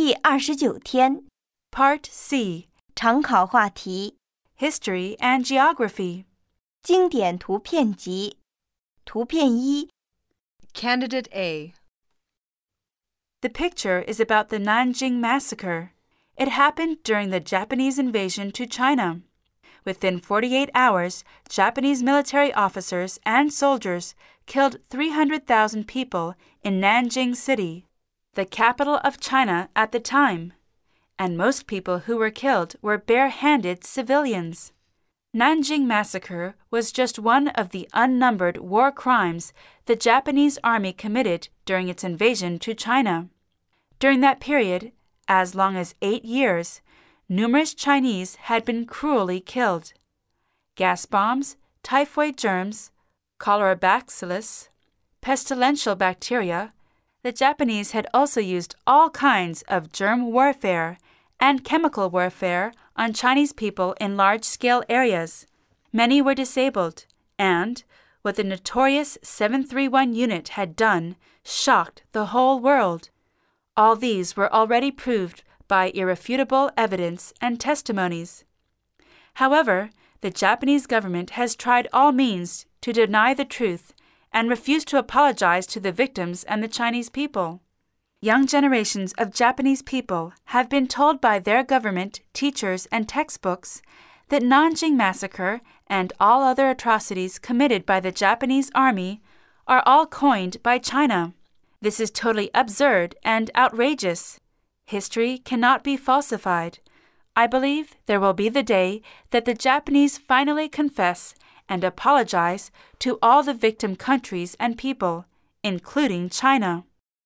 第29天 Part C, 常考话题 History and Geography. 经典图片集图片一 Candidate A. The picture is about the Nanjing Massacre. It happened during the Japanese invasion to China. Within 48 hours, Japanese military officers and soldiers killed 300,000 people in Nanjing City, the capital of China at the time, and most people who were killed were bare-handed civilians. Nanjing Massacre was just one of the unnumbered war crimes the Japanese army committed during its invasion to China. During that period, as long as 8 years, numerous Chinese had been cruelly killed. Gas bombs, typhoid germs, cholera bacillus, pestilential bacteria. The Japanese had also used all kinds of germ warfare and chemical warfare on Chinese people in large-scale areas. Many were disabled, and what the notorious 731 unit had done shocked the whole world. All these were already proved by irrefutable evidence and testimonies. However, the Japanese government has tried all means to deny the truth and refused to apologize to the victims and the Chinese people. Young generations of Japanese people have been told by their government, teachers, and textbooks that Nanjing Massacre and all other atrocities committed by the Japanese army are all coined by China. This is totally absurd and outrageous. History cannot be falsified. I believe there will be the day that the Japanese finally confess and apologize to all the victim countries and people, including China.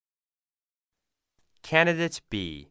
Candidate B.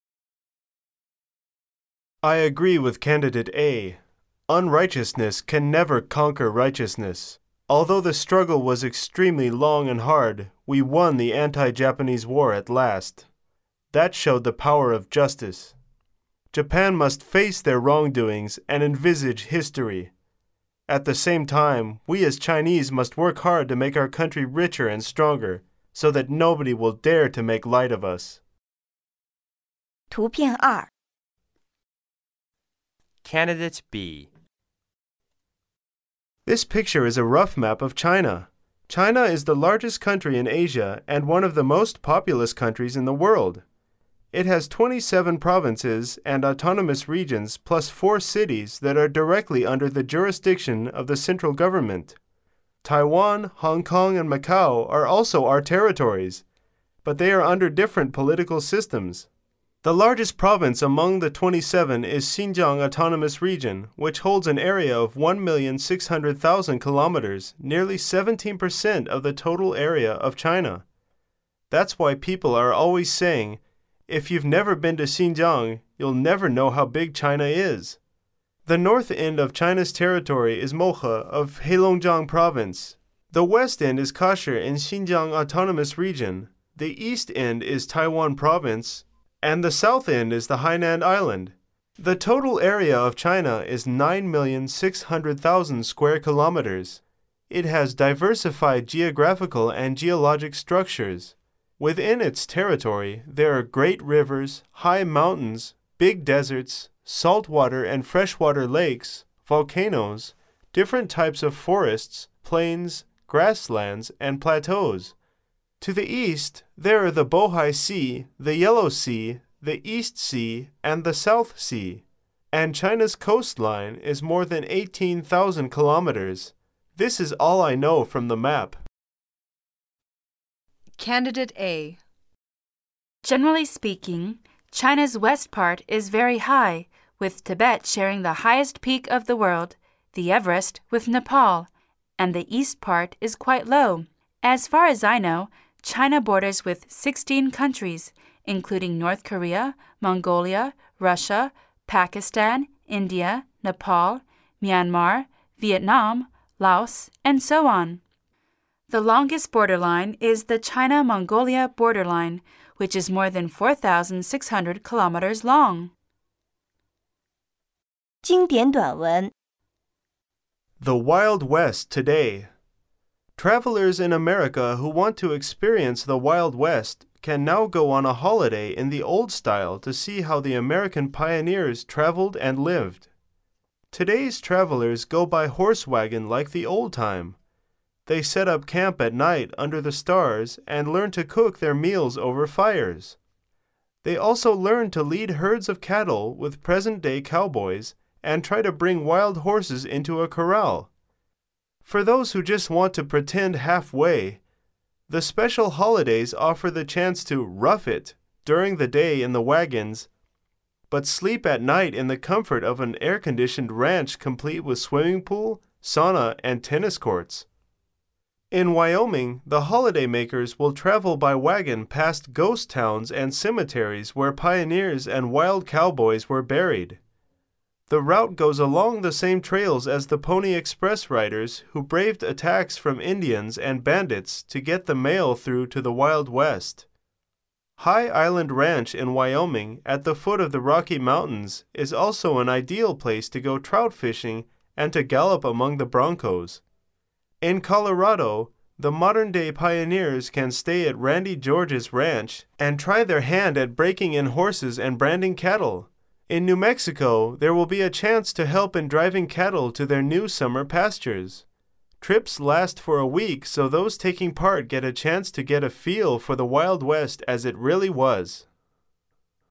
I agree with Candidate A. Unrighteousness can never conquer righteousness. Although the struggle was extremely long and hard, we won the anti-Japanese war at last. That showed the power of justice. Japan must face their wrongdoings and envisage history. At the same time, we as Chinese must work hard to make our country richer and stronger, so that nobody will dare to make light of us. 图片二 Candidate B. This picture is a rough map of China. China is the largest country in Asia and one of the most populous countries in the world. It has 27 provinces and autonomous regions plus 4 cities that are directly under the jurisdiction of the central government. Taiwan, Hong Kong, and Macau are also our territories, but they are under different political systems. The largest province among the 27 is Xinjiang Autonomous Region, which holds an area of 1,600,000 kilometers, nearly 17% of the total area of China. That's why people are always saying, if you've never been to Xinjiang, you'll never know how big China is. The north end of China's territory is Mohe of Heilongjiang Province. The west end is Kashi in Xinjiang Autonomous Region. The east end is Taiwan Province, and the south end is the Hainan Island. The total area of China is 9,600,000 square kilometers. It has diversified geographical and geologic structures. Within its territory, there are great rivers, high mountains, big deserts, saltwater and freshwater lakes, volcanoes, different types of forests, plains, grasslands, and plateaus. To the east, there are the Bohai Sea, the Yellow Sea, the East Sea, and the South Sea. And China's coastline is more than 18,000 kilometers. This is all I know from the map. Candidate A. Generally speaking, China's west part is very high, with Tibet sharing the highest peak of the world, the Everest, with Nepal, and the east part is quite low. As far as I know, China borders with 16 countries, including North Korea, Mongolia, Russia, Pakistan, India, Nepal, Myanmar, Vietnam, Laos, and so on. The longest borderline is the China-Mongolia borderline, which is more than 4,600 kilometers long. 经典短文 The Wild West Today. Travelers in America who want to experience the Wild West can now go on a holiday in the old style to see how the American pioneers traveled and lived. Today's travelers go by horse wagon like the old time. They set up camp at night under the stars and learn to cook their meals over fires. They also learn to lead herds of cattle with present-day cowboys and try to bring wild horses into a corral. For those who just want to pretend halfway, the special holidays offer the chance to rough it during the day in the wagons, but sleep at night in the comfort of an air-conditioned ranch complete with swimming pool, sauna, and tennis courts. In Wyoming, the holidaymakers will travel by wagon past ghost towns and cemeteries where pioneers and wild cowboys were buried. The route goes along the same trails as the Pony Express riders who braved attacks from Indians and bandits to get the mail through to the Wild West. High Island Ranch in Wyoming, at the foot of the Rocky Mountains, is also an ideal place to go trout fishing and to gallop among the broncos. In Colorado, the modern-day pioneers can stay at Randy George's ranch and try their hand at breaking in horses and branding cattle. In New Mexico, there will be a chance to help in driving cattle to their new summer pastures. Trips last for a week, so those taking part get a chance to get a feel for the Wild West as it really was.